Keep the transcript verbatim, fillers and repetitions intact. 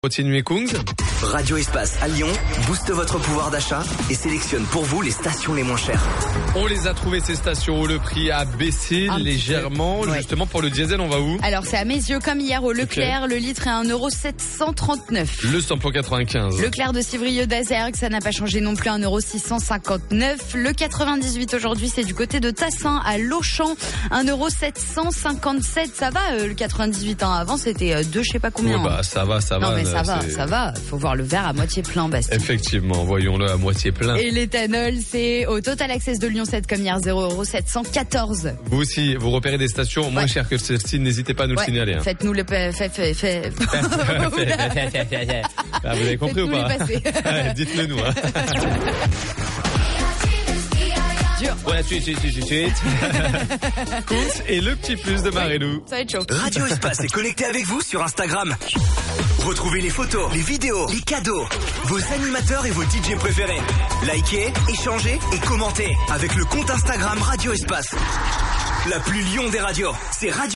Continue et Kungs. Radio Espace à Lyon booste votre pouvoir d'achat et sélectionne pour vous les stations les moins chères. On les a trouvées ces stations où le prix a baissé Un légèrement. ouais. Justement pour le diesel, on va où? Alors c'est à mes yeux comme hier au Leclerc, okay. Le litre est à un euro sept cent trente-neuf. Le samplon quatre-vingt-quinze. Leclerc de Civrieux d'Azergues, ça n'a pas changé non plus, un euro six cent cinquante-neuf. Le quatre-vingt-dix-huit aujourd'hui, c'est du côté de Tassin à Lochamp, un euro sept cent cinquante-sept. Ça va, euh, le quatre-vingt-dix-huit ans avant, c'était euh, deux je sais pas combien. Ouais, bah ça va, ça non, va. Non mais ça va, c'est... ça va. Faut voir le verre à moitié plein, Bastien. Effectivement, voyons-le à moitié plein. Et l'éthanol, c'est au Total Access de Lyon sept comme hier, zéro euro sept cent quatorze. Vous aussi, vous repérez des stations moins ouais. chères que celle-ci, n'hésitez pas à nous ouais. le signaler. Hein. Faites-nous le... Fait, fait, fait, fait. Ah, vous avez compris ou pas? Dites-le nous. Hein. Voilà, suite, suite, suite, suite. Kungs et le petit plus de Marilou. Ça va être chaud. Radio Espace est connecté avec vous sur Instagram. Retrouvez les photos, les vidéos, les cadeaux, vos animateurs et vos D J préférés. Likez, échangez et commentez avec le compte Instagram Radio Espace. La plus Lyon des radios, c'est Radio